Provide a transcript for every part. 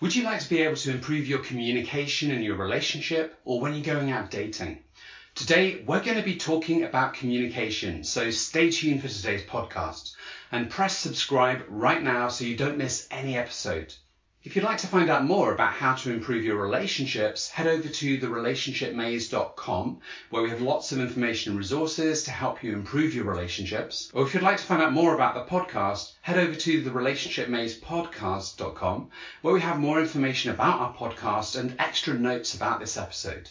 Would you like to be able to improve your communication in your relationship or when you're going out dating? Today, we're going to be talking about communication, so stay tuned for today's podcast and press subscribe right now so you don't miss any episode. If you'd like to find out more about how to improve your relationships, head over to therelationshipmaze.com, where we have lots of information and resources to help you improve your relationships. Or if you'd like to find out more about the podcast, head over to therelationshipmazepodcast.com, where we have more information about our podcast and extra notes about this episode.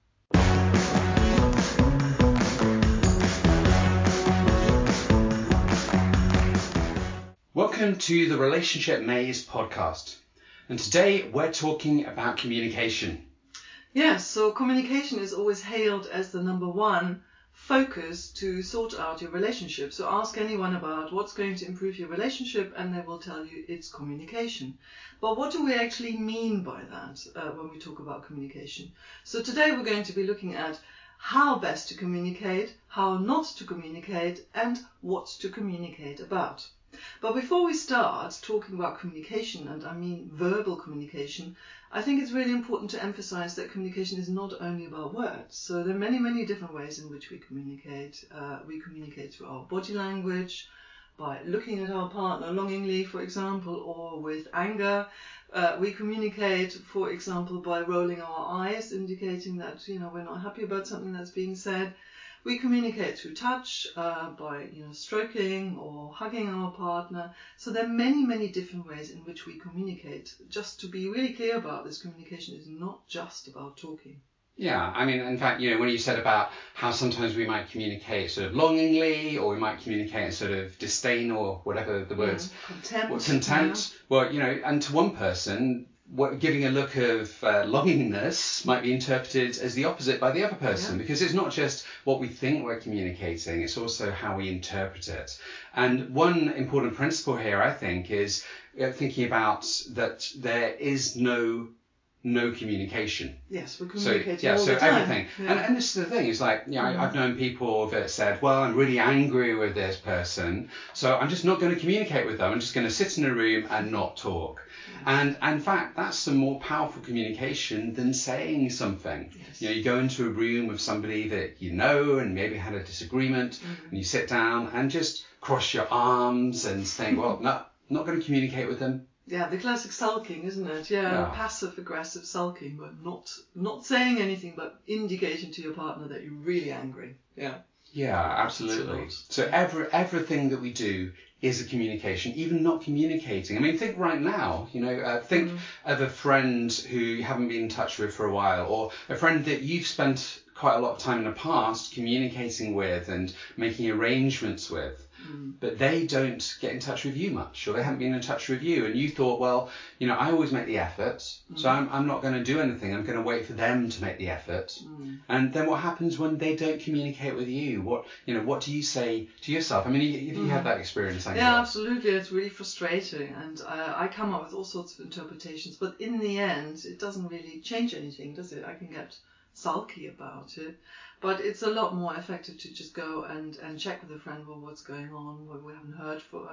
Welcome to the Relationship Maze podcast. And today we're talking about communication. Yes, so communication is always hailed as the number one focus to sort out your relationship. So ask anyone about what's going to improve your relationship and they will tell you it's communication. But what do we actually mean by that when we talk about communication? So today we're going to be looking at how best to communicate, how not to communicate, and what to communicate about. But before we start talking about communication, and I mean verbal communication, I think it's really important to emphasize that communication is not only about words. So there are many, many different ways in which we communicate. We communicate through our body language, by looking at our partner longingly, for example, or with anger. We communicate, for example, by rolling our eyes, indicating that, we're not happy about something that's being said. We communicate through touch, by stroking or hugging our partner. So there are many, many different ways in which we communicate. Just to be really clear about this, communication is not just about talking. Yeah, I mean, in fact, when you said about how sometimes we might communicate sort of longingly, or we might communicate in sort of disdain or whatever the words. Contempt. Yeah. Well, and to one person, giving a look of longingness might be interpreted as the opposite by the other person, because it's not just what we think we're communicating, it's also how we interpret it. And one important principle here, I think, is thinking about that there is no communication. Yes, we're communicating all the time. Everything. Yeah. And this is the thing, it's like, I've known people that said, well, I'm really angry with this person, so I'm just not going to communicate with them. I'm just going to sit in a room and not talk. Yes. And in fact, that's some more powerful communication than saying something. Yes. You go into a room with somebody that you know and maybe had a disagreement, and you sit down and just cross your arms and think, well, no, not going to communicate with them. Yeah, the classic sulking, isn't it? Yeah, passive-aggressive sulking, but not saying anything, but indicating to your partner that you're really angry. Yeah. Yeah, absolutely. So everything that we do is a communication, even not communicating. I mean, think right now, think of a friend who you haven't been in touch with for a while, or a friend that you've spent quite a lot of time in the past communicating with and making arrangements with. But they don't get in touch with you much, or they haven't been in touch with you. And you thought, well, I always make the effort, so I'm not going to do anything. I'm going to wait for them to make the effort. And then what happens when they don't communicate with you? What do you say to yourself? I mean, you had that experience, I guess. Yeah, absolutely. It's really frustrating. And I come up with all sorts of interpretations. But in the end, it doesn't really change anything, does it? I can get sulky about it, but it's a lot more effective to just go and check with a friend, well, what's going on? Well, we haven't heard for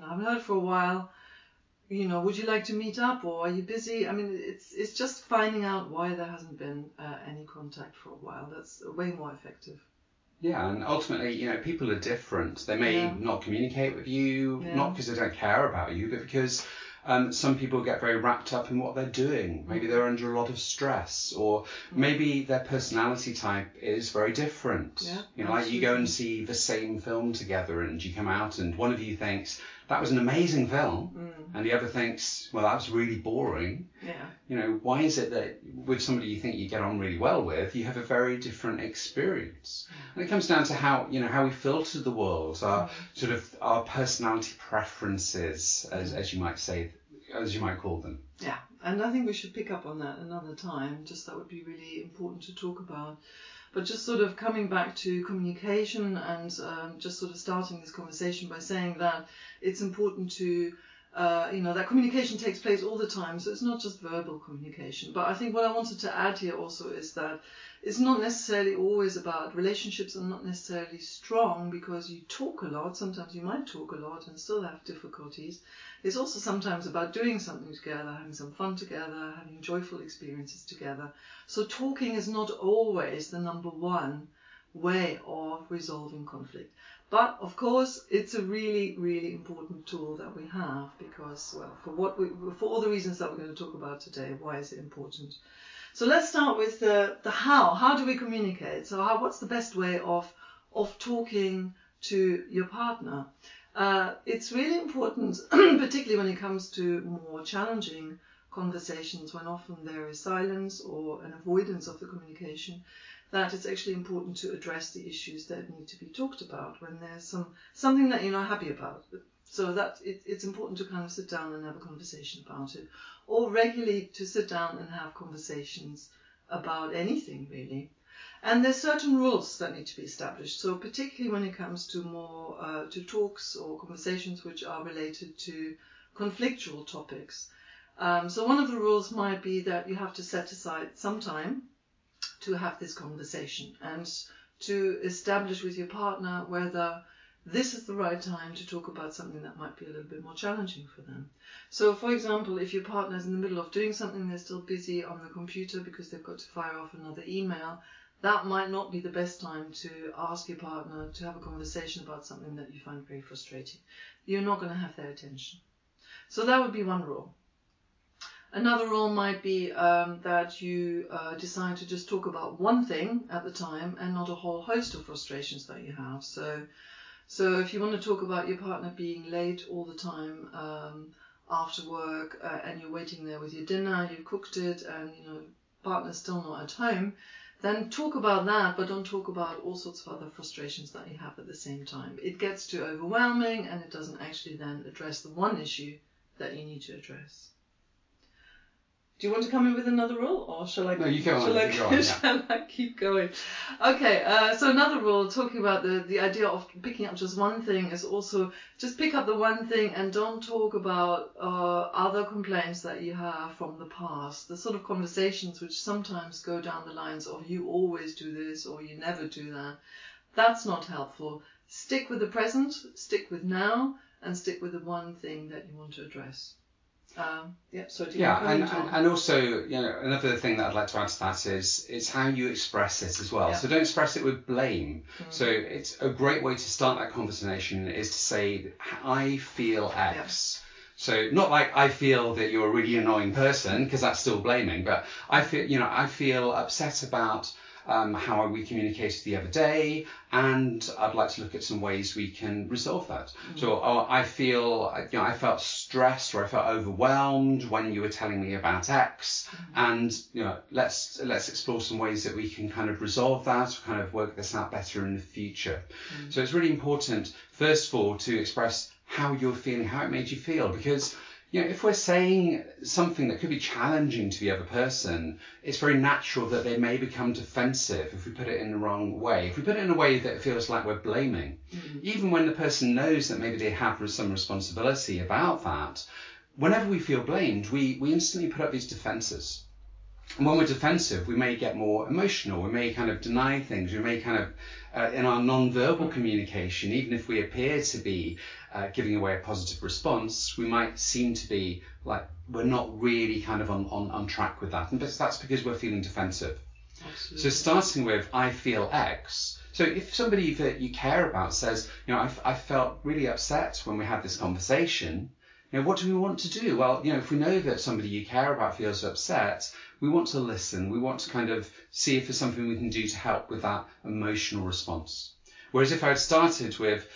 a while. Would you like to meet up, or are you busy? I mean, it's just finding out why there hasn't been any contact for a while. That's way more effective. Yeah, and ultimately, people are different. They may not communicate with you, not because they don't care about you, but because some people get very wrapped up in what they're doing. Maybe they're under a lot of stress, or maybe their personality type is very different. Yeah, like you go and see the same film together and you come out and one of you thinks, that was an amazing film, and the other thinks, well, that was really boring. Yeah. Why is it that with somebody you think you get on really well with, you have a very different experience? And it comes down to how we filter the world, our sort of our personality preferences, as you might say, as you might call them. Yeah, and I think we should pick up on that another time. Just that would be really important to talk about. But just sort of coming back to communication and just sort of starting this conversation by saying that it's important to that communication takes place all the time, so it's not just verbal communication. But I think what I wanted to add here also is that it's not necessarily always about relationships are not necessarily strong because you talk a lot. Sometimes you might talk a lot and still have difficulties. It's also sometimes about doing something together, having some fun together, having joyful experiences together. So talking is not always the number one way of resolving conflict. But of course, it's a really, really important tool that we have because, well, for all the reasons that we're going to talk about today, why is it important? So let's start with the how. How do we communicate? So what's the best way of talking to your partner? It's really important, particularly when it comes to more challenging conversations, when often there is silence or an avoidance of the communication, that it's actually important to address the issues that need to be talked about when there's something that you're not happy about. So that it's important to kind of sit down and have a conversation about it, or regularly to sit down and have conversations about anything really. And there's certain rules that need to be established. So particularly when it comes to more to talks or conversations which are related to conflictual topics. So one of the rules might be that you have to set aside some time to have this conversation and to establish with your partner whether this is the right time to talk about something that might be a little bit more challenging for them. So, for example, if your partner is in the middle of doing something, they're still busy on the computer because they've got to fire off another email, that might not be the best time to ask your partner to have a conversation about something that you find very frustrating. You're not going to have their attention. So that would be one rule. Another rule might be that you decide to just talk about one thing at the time and not a whole host of frustrations that you have. So if you want to talk about your partner being late all the time after work and you're waiting there with your dinner, you've cooked it and partner's still not at home, then talk about that, but don't talk about all sorts of other frustrations that you have at the same time. It gets too overwhelming and it doesn't actually then address the one issue that you need to address. Do you want to come in with another rule, or shall I? No, you go on. Shall I keep going? Okay. So another rule, talking about the idea of picking up just one thing, is also just pick up the one thing and don't talk about other complaints that you have from the past. The sort of conversations which sometimes go down the lines of you always do this or you never do that. That's not helpful. Stick with the present, stick with now, and stick with the one thing that you want to address. And also, another thing that I'd like to add to that is it's how you express it as well. Yeah. So don't express it with blame. Mm-hmm. So it's a great way to start that conversation is to say, I feel X. Yeah. So not like I feel that you're a really annoying person, because that's still blaming, but I feel upset about how we communicated the other day, and I'd like to look at some ways we can resolve that. Mm. So I felt stressed or I felt overwhelmed when you were telling me about X, and let's explore some ways that we can kind of resolve that, or kind of work this out better in the future. Mm. So it's really important, first of all, to express how you're feeling, how it made you feel, because if we're saying something that could be challenging to the other person, it's very natural that they may become defensive if we put it in the wrong way. If we put it in a way that it feels like we're blaming, even when the person knows that maybe they have some responsibility about that, whenever we feel blamed, we instantly put up these defenses. And when we're defensive, we may get more emotional. We may kind of deny things. We may kind of, in our non-verbal communication, even if we appear to be giving away a positive response, we might seem to be like we're not really kind of on track with that. And that's because we're feeling defensive. Absolutely. So starting with, I feel X. So if somebody that you care about says, I felt really upset when we had this conversation, what do we want to do? Well, if we know that somebody you care about feels upset, we want to listen. We want to kind of see if there's something we can do to help with that emotional response. Whereas if I had started with,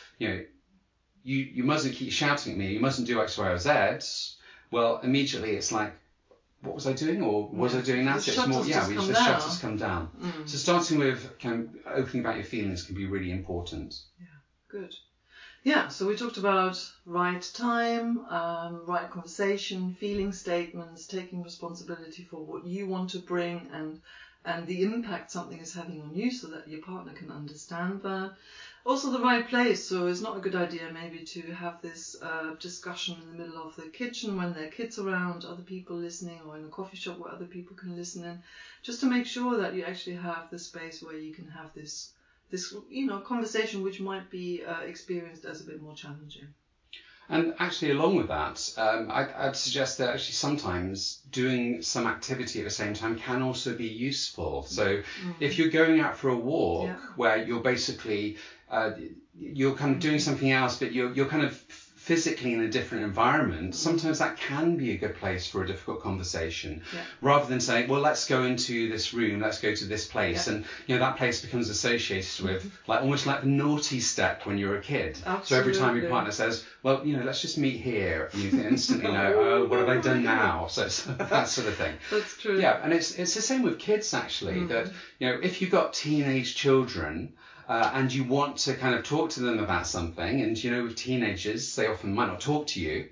you mustn't keep shouting at me, you mustn't do X, Y, or Z, well, immediately it's like, what was I doing? Or was I doing that? The shutters come down. Mm. So starting with kind of opening about your feelings can be really important. Yeah, good. Yeah, so we talked about right time, right conversation, feeling statements, taking responsibility for what you want to bring and the impact something is having on you, so that your partner can understand that. Also the right place, so it's not a good idea maybe to have this discussion in the middle of the kitchen when there are kids around, other people listening, or in a coffee shop where other people can listen in, just to make sure that you actually have the space where you can have this conversation, which might be experienced as a bit more challenging. And actually, along with that, I'd suggest that actually sometimes doing some activity at the same time can also be useful. So if you're going out for a walk where you're basically, you're kind of doing something else, but you're kind of physically in a different environment, sometimes that can be a good place for a difficult conversation, rather than saying, well, let's go into this room, let's go to this place. And, that place becomes associated with almost like the naughty step when you're a kid. Absolutely. So every time your partner says, well, let's just meet here, and you instantly know, oh, what have I done now? So that sort of thing. That's true. Yeah. And it's the same with kids, actually, that, if you've got teenage children, and you want to kind of talk to them about something, and with teenagers, they often might not talk to you.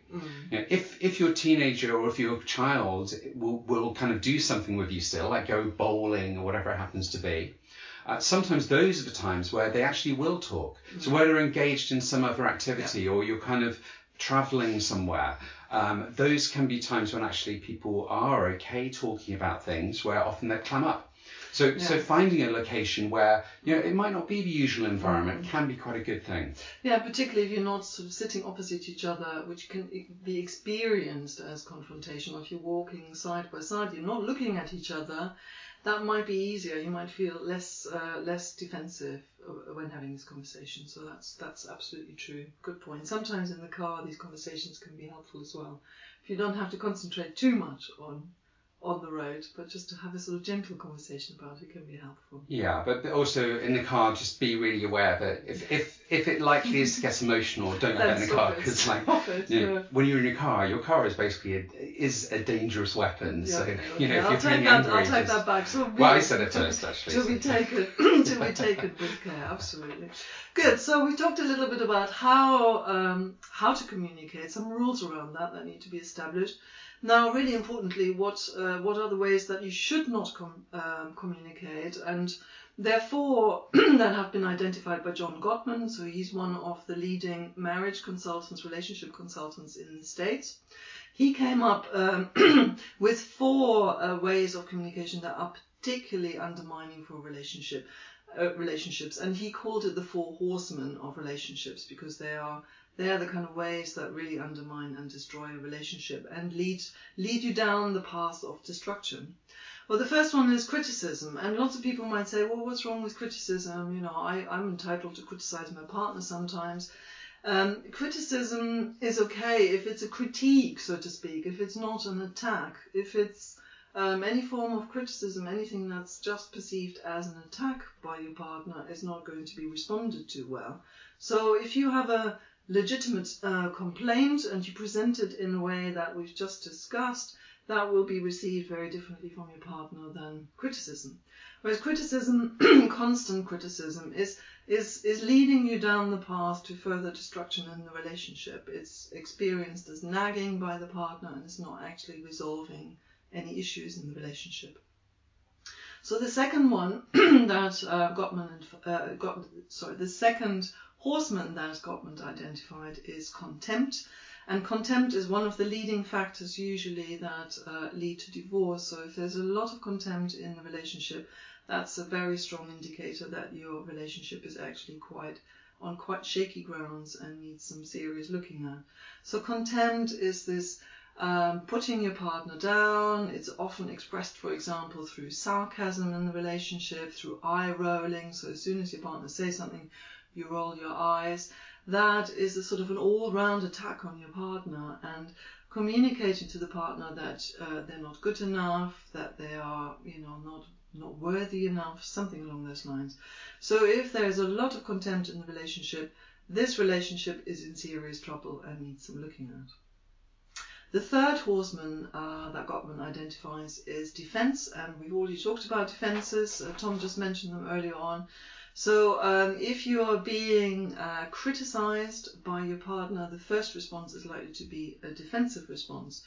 If your teenager or if your child will kind of do something with you still, like go bowling or whatever it happens to be, sometimes those are the times where they actually will talk. So where they're engaged in some other activity, or you're kind of traveling somewhere, those can be times when actually people are okay talking about things where often they'd clam up. So finding a location where, it might not be the usual environment can be quite a good thing. Yeah, particularly if you're not sort of sitting opposite each other, which can be experienced as confrontational. If you're walking side by side, you're not looking at each other, that might be easier. You might feel less defensive when having this conversation. So that's absolutely true. Good point. Sometimes in the car, these conversations can be helpful as well. If you don't have to concentrate too much on the road, but just to have a sort of gentle conversation about it can be helpful. Yeah, but also in the car, just be really aware that if it likely is to get emotional, don't get in the car, because when you're in your car is basically a dangerous weapon. Yeah, so okay. if you're feeling angry, I'll take that back. So well, I said it first actually. To be taken with care, absolutely. Good. So we talked a little bit about how to communicate, some rules around that need to be established. Now, really importantly, what are the ways that you should not communicate? And therefore, that have been identified by John Gottman. So he's one of the leading marriage consultants, relationship consultants in the States. He came up with 4 ways of communication that are particularly undermining for relationships. And he called it the 4 horsemen of relationships, because they are the kind of ways that really undermine and destroy a relationship and lead you down the path of destruction. Well, the first one is criticism. And lots of people might say, well, what's wrong with criticism? I'm entitled to criticize my partner sometimes. Criticism is okay if it's a critique, so to speak, if it's not an attack, if it's any form of criticism, anything that's just perceived as an attack by your partner is not going to be responded to well. So if you have a legitimate complaint and you present it in a way that we've just discussed, that will be received very differently from your partner than criticism. Whereas criticism, constant criticism, is leading you down the path to further destruction in the relationship. It's experienced as nagging by the partner and is not actually resolving any issues in the relationship. So the second one that the second horseman that Gottman identified is contempt. And contempt is one of the leading factors usually that lead to divorce. So if there's a lot of contempt in the relationship, that's a very strong indicator that your relationship is actually on quite shaky grounds and needs some serious looking at. So contempt is this putting your partner down. It's often expressed, for example, through sarcasm in the relationship, through eye rolling. So as soon as your partner says something, you roll your eyes. That is a sort of an all-round attack on your partner, and communicating to the partner that they're not good enough, that they are, not worthy enough, something along those lines. So if there's a lot of contempt in the relationship, this relationship is in serious trouble and needs some looking at. The third horseman that Gottman identifies is defense, and we've already talked about defenses. Tom just mentioned them earlier on. So if you are being criticized by your partner, the first response is likely to be a defensive response.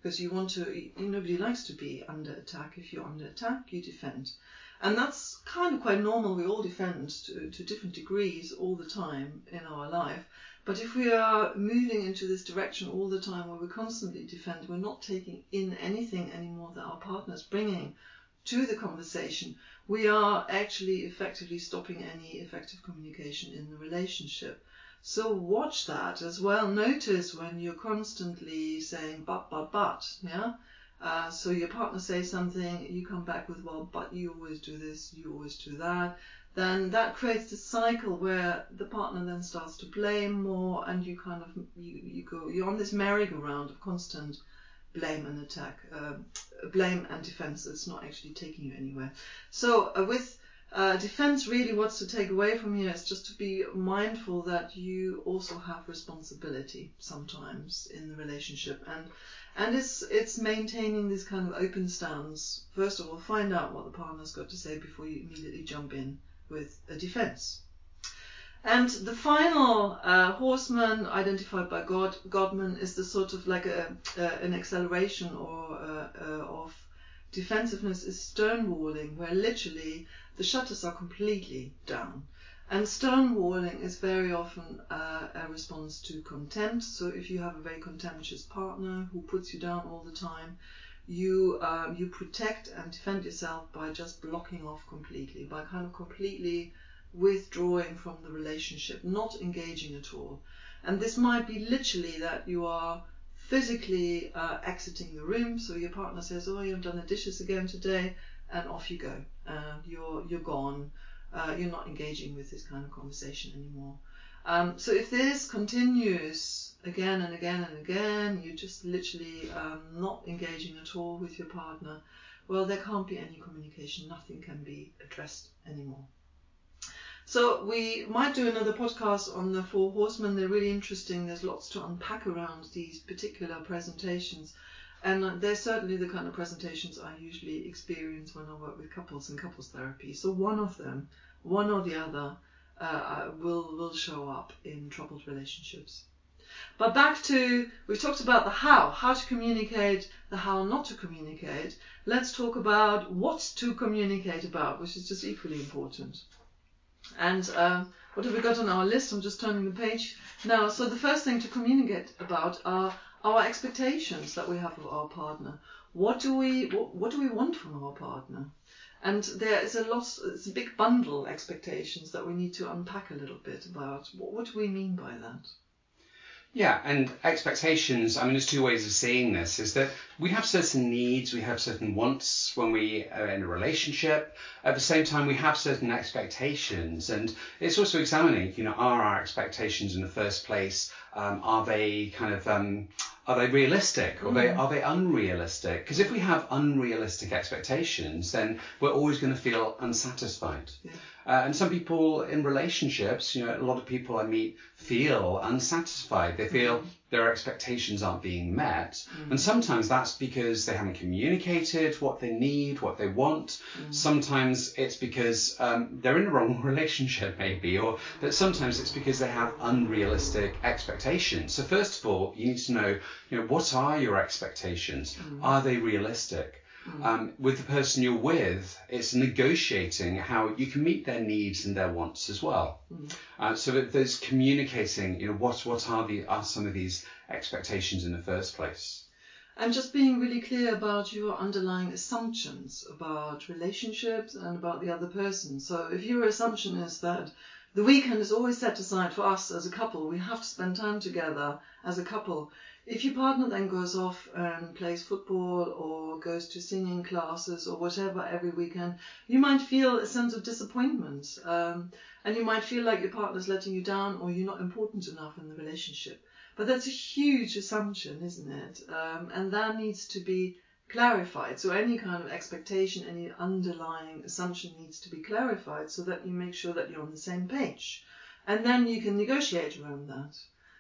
because nobody likes to be under attack. If you're under attack, you defend. And that's kind of quite normal. We all defend to different degrees all the time in our life. But if we are moving into this direction all the time where we constantly defend, we're not taking in anything anymore that our partner is bringing to the conversation, we are actually effectively stopping any effective communication in the relationship. So watch that as well. Notice when you're constantly saying but, yeah? So your partner says something, you come back with, well, but you always do this, you always do that. Then that creates this cycle where the partner then starts to blame more, and you kind of, you're on this merry-go-round of constant blame and attack, blame and defense. It's not actually taking you anywhere. So with defense, really what's to take away from here is just to be mindful that you also have responsibility sometimes in the relationship, and it's maintaining this kind of open stance. First of all, find out what the partner's got to say before you immediately jump in with a defense. And the final horseman identified by Gottman is the sort of like an acceleration of defensiveness is stonewalling, where literally the shutters are completely down. And stonewalling is very often a response to contempt. So if you have a very contemptuous partner who puts you down all the time, you protect and defend yourself by just blocking off completely, by kind of completely withdrawing from the relationship, not engaging at all. And this might be literally that you are physically exiting the room. So your partner says, oh, you haven't done the dishes again today, and off you go. You're gone. You're not engaging with this kind of conversation anymore. So if this continues again and again and again, you're just literally not engaging at all with your partner, well, there can't be any communication. Nothing can be addressed anymore. So we might do another podcast on the Four Horsemen. They're really interesting. There's lots to unpack around these particular presentations. And they're certainly the kind of presentations I usually experience when I work with couples and couples therapy. So one of them, one or the other, will show up in troubled relationships. But back to, we've talked about the how to communicate, the how not to communicate. Let's talk about what to communicate about, which is just equally important. And what have we got on our list? I'm just turning the page now. So the first thing to communicate about are our expectations that we have of our partner. What do we want from our partner? And there is it's a big bundle expectations that we need to unpack a little bit about. What do we mean by that? Yeah, and expectations, I mean, there's two ways of seeing this, is that we have certain needs, we have certain wants when we are in a relationship. At the same time, we have certain expectations, and it's also examining, are our expectations in the first place, are they realistic, or are they unrealistic? Because if we have unrealistic expectations, then we're always going to feel unsatisfied. Yeah. And some people in relationships, a lot of people I meet feel unsatisfied. They feel their expectations aren't being met. And sometimes that's because they haven't communicated what they need, what they want. Sometimes it's because they're in the wrong relationship, maybe, but sometimes it's because they have unrealistic expectations. So first of all, you need to know, what are your expectations? Are they realistic? With the person you're with, it's negotiating how you can meet their needs and their wants as well. So there's communicating, what are some of these expectations in the first place? And just being really clear about your underlying assumptions about relationships and about the other person. So if your assumption is that the weekend is always set aside for us as a couple, we have to spend time together as a couple. If your partner then goes off and plays football or goes to singing classes or whatever every weekend, you might feel a sense of disappointment. And you might feel like your partner's letting you down or you're not important enough in the relationship. But that's a huge assumption, isn't it? And that needs to be clarified. So any kind of expectation, any underlying assumption needs to be clarified so that you make sure that you're on the same page. And then you can negotiate around that.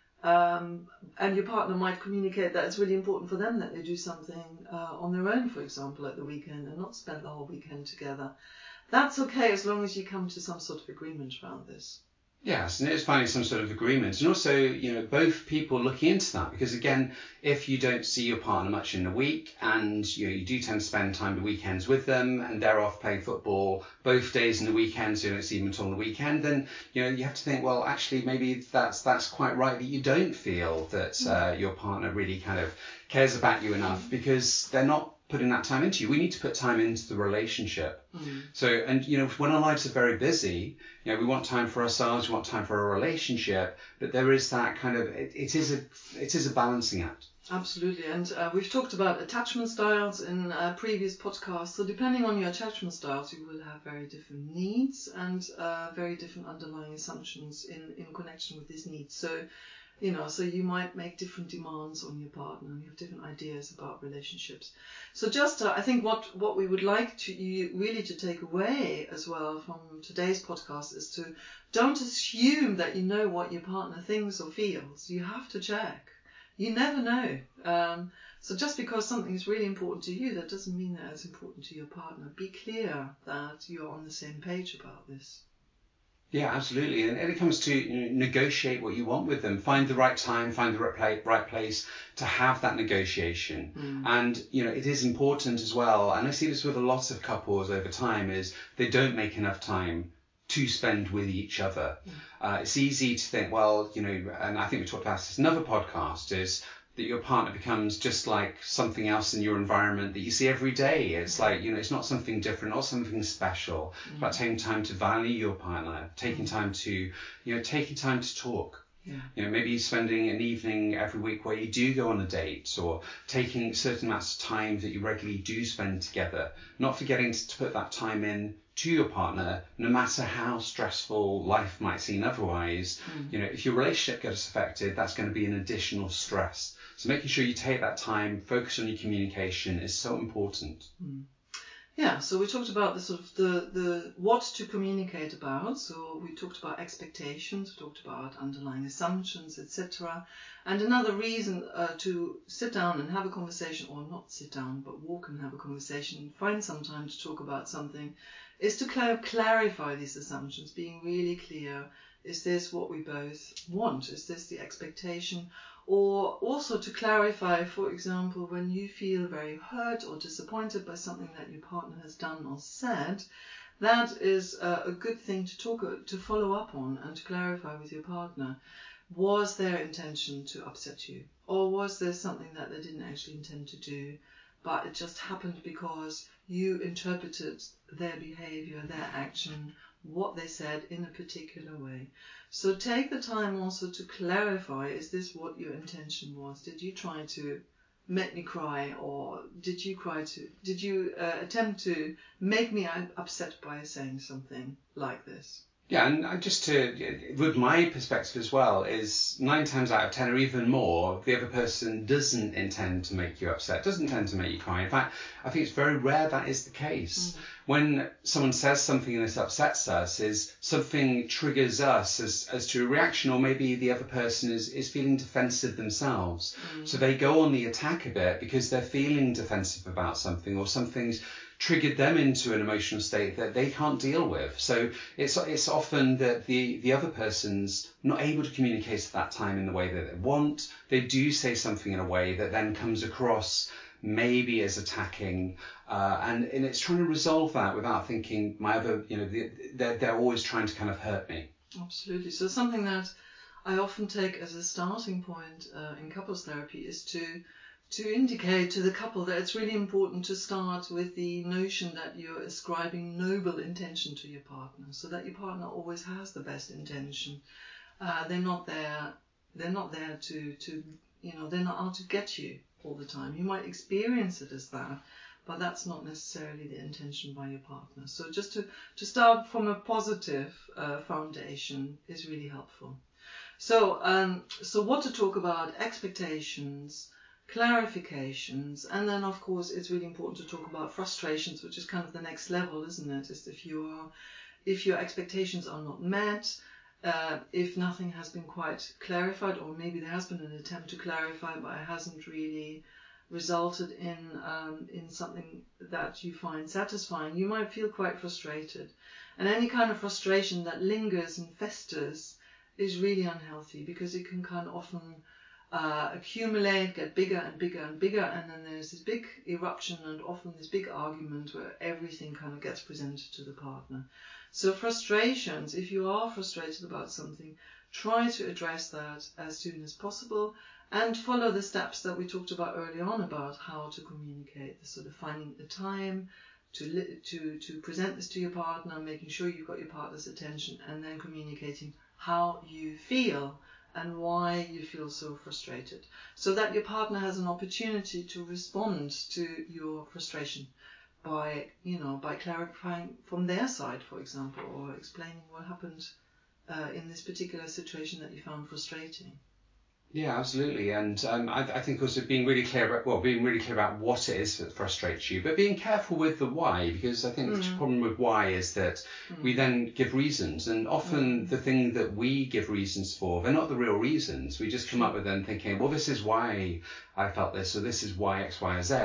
And your partner might communicate that it's really important for them that they do something on their own, for example, at the weekend and not spend the whole weekend together. That's okay as long as you come to some sort of agreement around this. Yes, and it's finding some sort of agreement, and also, both people looking into that, because again, if you don't see your partner much in the week, and you do tend to spend time the weekends with them, and they're off playing football both days in the weekend, so you don't see them at all on the weekend, then you have to think, well, actually, maybe that's quite right that you don't feel that your partner really kind of cares about you enough, because they're not putting that time into you. We need to put time into the relationship. So, and when our lives are very busy, we want time for ourselves, we want time for a relationship, but there is that kind of, it is a balancing act. Absolutely. And we've talked about attachment styles in previous podcasts. So depending on your attachment styles, you will have very different needs and very different underlying assumptions in connection with these needs. So so you might make different demands on your partner, and you have different ideas about relationships. So just, I think what we would like you really to take away as well from today's podcast is to don't assume that you know what your partner thinks or feels. You have to check. You never know. So just because something is really important to you, that doesn't mean that it's important to your partner. Be clear that you're on the same page about this. Yeah, absolutely. And it comes to negotiate what you want with them. Find the right time, find the right place to have that negotiation. And, it is important as well. And I see this with a lot of couples over time is they don't make enough time to spend with each other. It's easy to think, well, and I think we talked about this in another podcast, is that your partner becomes just like something else in your environment that you see every day. It's like, it's not something different, not something special. It's about taking time to value your partner, taking time to talk. Yeah. Maybe spending an evening every week where you do go on a date, or taking certain amounts of time that you regularly do spend together, not forgetting to put that time in to your partner, no matter how stressful life might seem otherwise. If your relationship gets affected, that's going to be an additional stress. So making sure you take that time, focus on your communication is so important. Yeah, so we talked about the sort of the what to communicate about. So we talked about expectations, we talked about underlying assumptions, etc. And another reason to sit down and have a conversation, or not sit down, but walk and have a conversation, find some time to talk about something, is to clarify these assumptions, being really clear. Is this what we both want? Is this the expectation? Or also to clarify, for example, when you feel very hurt or disappointed by something that your partner has done or said, that is a good thing to follow up on and to clarify with your partner. Was their intention to upset you? Or was there something that they didn't actually intend to do, but it just happened because you interpreted their behavior, their action, what they said in a particular way? So take the time also to clarify, is this what your intention was? Did you try to make me cry, or did you attempt to make me upset by saying something like this? Yeah, and just with my perspective as well, is 9 times out of 10 or even more, the other person doesn't intend to make you upset, doesn't intend to make you cry. In fact, I think it's very rare that is the case. When someone says something and it upsets us, is something triggers us as to a reaction, or maybe the other person is feeling defensive themselves. So they go on the attack a bit because they're feeling defensive about something, or something's triggered them into an emotional state that they can't deal with. So it's often that the other person's not able to communicate at that time in the way that they want. They do say something in a way that then comes across maybe as attacking, and it's trying to resolve that without thinking they're always trying to kind of hurt me. Absolutely. So something that I often take as a starting point in couples therapy is to indicate to the couple that it's really important to start with the notion that you're ascribing noble intention to your partner, so that your partner always has the best intention. They're not there to they're not out to get you all the time. You might experience it as that, but that's not necessarily the intention by your partner. So just to start from a positive foundation is really helpful. So what to talk about: expectations, clarifications, and then of course it's really important to talk about frustrations, which is kind of the next level, isn't it? Is if your expectations are not met, if nothing has been quite clarified, or maybe there has been an attempt to clarify but it hasn't really resulted in something that you find satisfying, you might feel quite frustrated. And any kind of frustration that lingers and festers is really unhealthy, because it can kind of often accumulate, get bigger and bigger and bigger, and then there's this big eruption and often this big argument where everything kind of gets presented to the partner. So frustrations, if you are frustrated about something, try to address that as soon as possible and follow the steps that we talked about early on about how to communicate, the sort of finding the time to present this to your partner, making sure you've got your partner's attention, and then communicating how you feel and why you feel so frustrated, so that your partner has an opportunity to respond to your frustration by clarifying from their side, for example, or explaining what happened in this particular situation that you found frustrating. Yeah, absolutely. And I think also being really clear about what it is that frustrates you, but being careful with the why, because I think the problem with why is that we then give reasons, and often the thing that we give reasons for, they're not the real reasons. We just come up with them thinking, well, this is why I felt this, or this is why X, Y, or Z.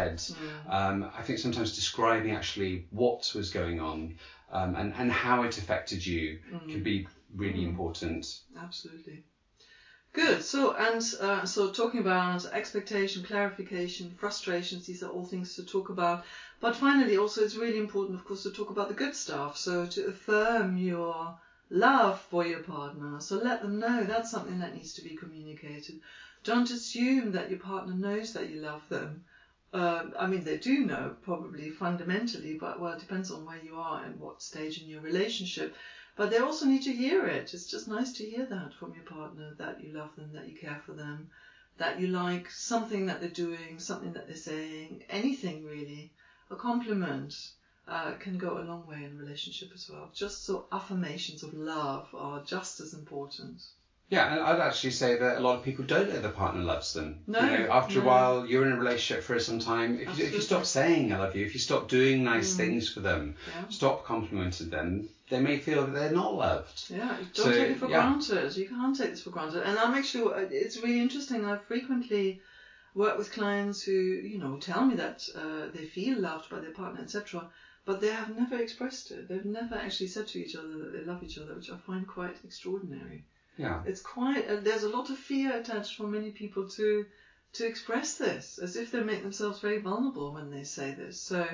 I think sometimes describing actually what was going on and how it affected you can be really important. Absolutely. Good. So talking about expectation, clarification, frustrations, these are all things to talk about. But finally, also, it's really important, of course, to talk about the good stuff. So to affirm your love for your partner. So let them know that's something that needs to be communicated. Don't assume that your partner knows that you love them. I mean, they do know, probably fundamentally, but well, it depends on where you are and what stage in your relationship. But they also need to hear it. It's just nice to hear that from your partner, that you love them, that you care for them, that you like something that they're doing, something that they're saying, anything really. A compliment can go a long way in a relationship as well. Just so affirmations of love are just as important. Yeah, and I'd actually say that a lot of people don't know their partner loves them. No, after a while, you're in a relationship for some time. If you stop saying I love you, if you stop doing nice things for them, stop complimenting them, they may feel that they're not loved. Yeah, don't take it for granted. You can't take this for granted. And it's really interesting. I frequently work with clients who, tell me that they feel loved by their partner, etc., but they have never expressed it. They've never actually said to each other that they love each other, which I find quite extraordinary. Yeah. It's quite, there's a lot of fear attached for many people to express this, as if they make themselves very vulnerable when they say this. So,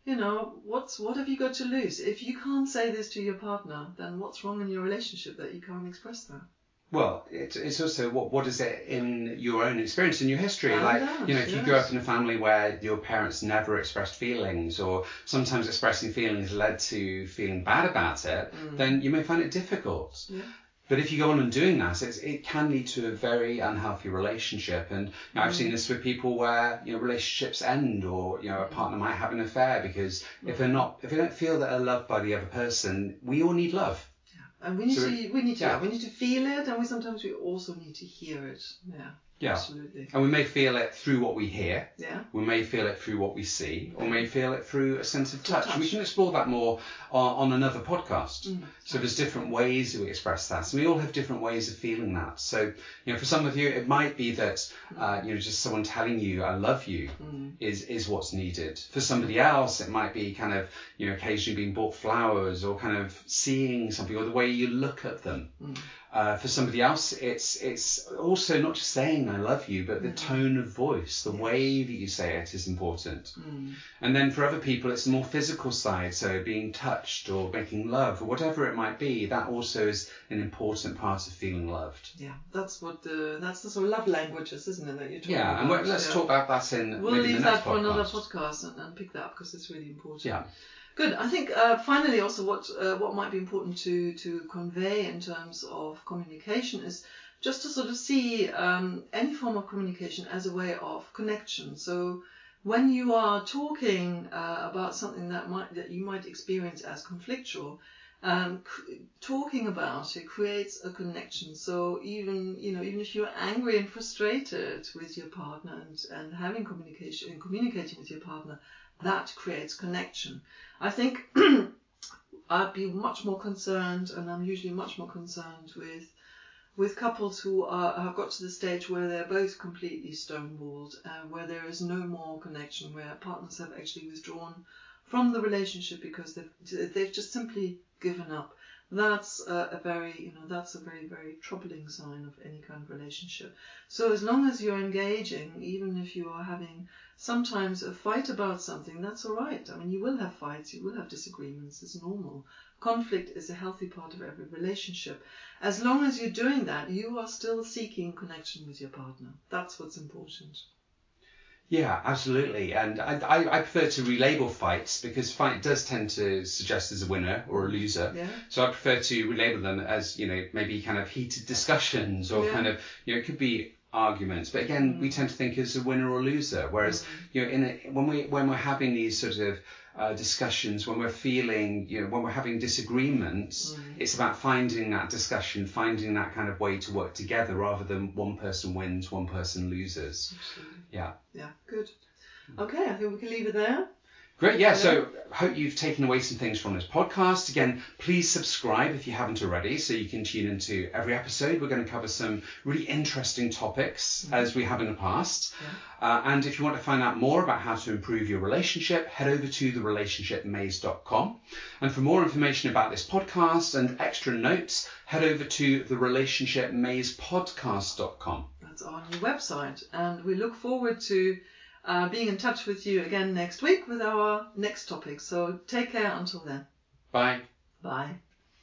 what have you got to lose? If you can't say this to your partner, then what's wrong in your relationship that you can't express that? Well, it's also what is it in your own experience, in your history? If you grew up in a family where your parents never expressed feelings, or sometimes expressing feelings led to feeling bad about it, then you may find it difficult. Yeah. But if you go on and doing that, it can lead to a very unhealthy relationship. And I've seen this with people where relationships end, or a partner might have an affair because if they don't feel that they're loved by the other person, we all need love. Yeah. And we need to feel it, and sometimes we also need to hear it. Yeah. Yeah, absolutely. And we may feel it through what we hear. Yeah. We may feel it through what we see, or may feel it through a sense of touch. We can explore that more on another podcast. So there's different ways that we express that, and we all have different ways of feeling that. So, for some of you, it might be that, just someone telling you, I love you is what's needed. For somebody else, it might be kind of, occasionally being bought flowers, or kind of seeing something, or the way you look at them. For somebody else, it's also not just saying I love you, but the tone of voice, the way that you say it is important. And then for other people, it's the more physical side, so being touched or making love or whatever it might be. That also is an important part of feeling loved. Yeah, that's the sort of love languages, isn't it, that you're talking about? Yeah, and let's talk about that maybe the next podcast. We'll leave that for another podcast and pick that up, because it's really important. Yeah. Good. I think finally also what might be important to convey in terms of communication is just to sort of see any form of communication as a way of connection. So when you are talking about something that you might experience as conflictual, talking about it creates a connection. So even if you're angry and frustrated with your partner and having communication and communicating with your partner, that creates connection. I think I'd be much more concerned, and I'm usually much more concerned with with couples who have got to the stage where they're both completely stonewalled, where there is no more connection, where partners have actually withdrawn from the relationship because they've just simply given up. That's a very, very troubling sign of any kind of relationship. So as long as you're engaging, even if you are having sometimes a fight about something, that's all right. I mean, you will have fights, you will have disagreements. It's normal. Conflict is a healthy part of every relationship. As long as you're doing that, you are still seeking connection with your partner. That's what's important. Yeah, absolutely. And I prefer to relabel fights because fight does tend to suggest there's a winner or a loser. Yeah. So I prefer to relabel them as, maybe kind of heated discussions or kind of, it could be arguments. But again, we tend to think as a winner or loser. Whereas, when we're having these sort of discussions, when we're feeling, when we're having disagreements, it's about finding that discussion, finding that kind of way to work together rather than one person wins, one person loses. Absolutely. Yeah. Yeah, good. Okay, I think we can leave it there. Great, yeah. So hope you've taken away some things from this podcast. Again, please subscribe if you haven't already so you can tune into every episode. We're going to cover some really interesting topics as we have in the past. Yeah. And if you want to find out more about how to improve your relationship, head over to therelationshipmaze.com. And for more information about this podcast and extra notes, head over to therelationshipmazepodcast.com. That's our new website. And we look forward to being in touch with you again next week with our next topic. So take care until then. Bye. Bye.